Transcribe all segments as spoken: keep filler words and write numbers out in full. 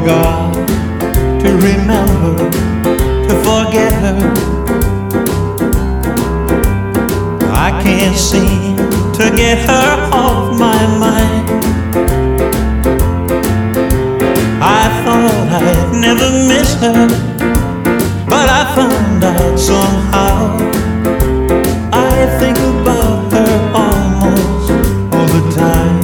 forgot to remember to forget her. I can't seem to get her off my mind. I thought I'd never miss her, but I found out somehow. I think about her almost all the time.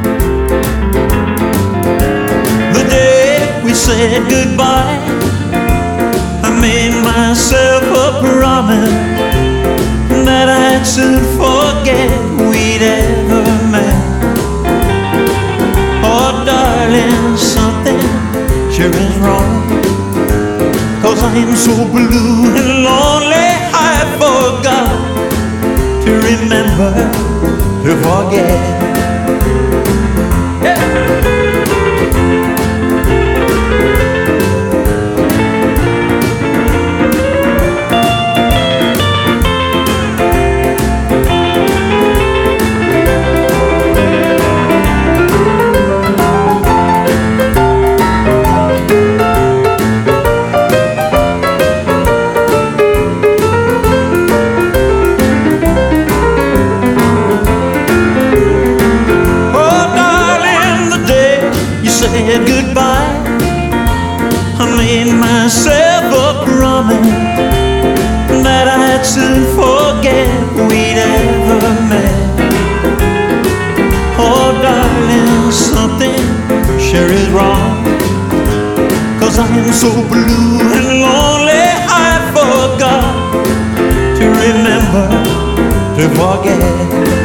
The day we said goodbye, I made myself a promise that I'd soon forget we'd ever met. Oh darling, something sure is wrong, 'cause I'm so blue and lonely I forgot to remember to forget. Yeah. Said goodbye, I made myself a promise that I'd soon forget we'd ever met. Oh darling, something sure is wrong, 'cause I'm so blue and lonely I forgot to remember to forget.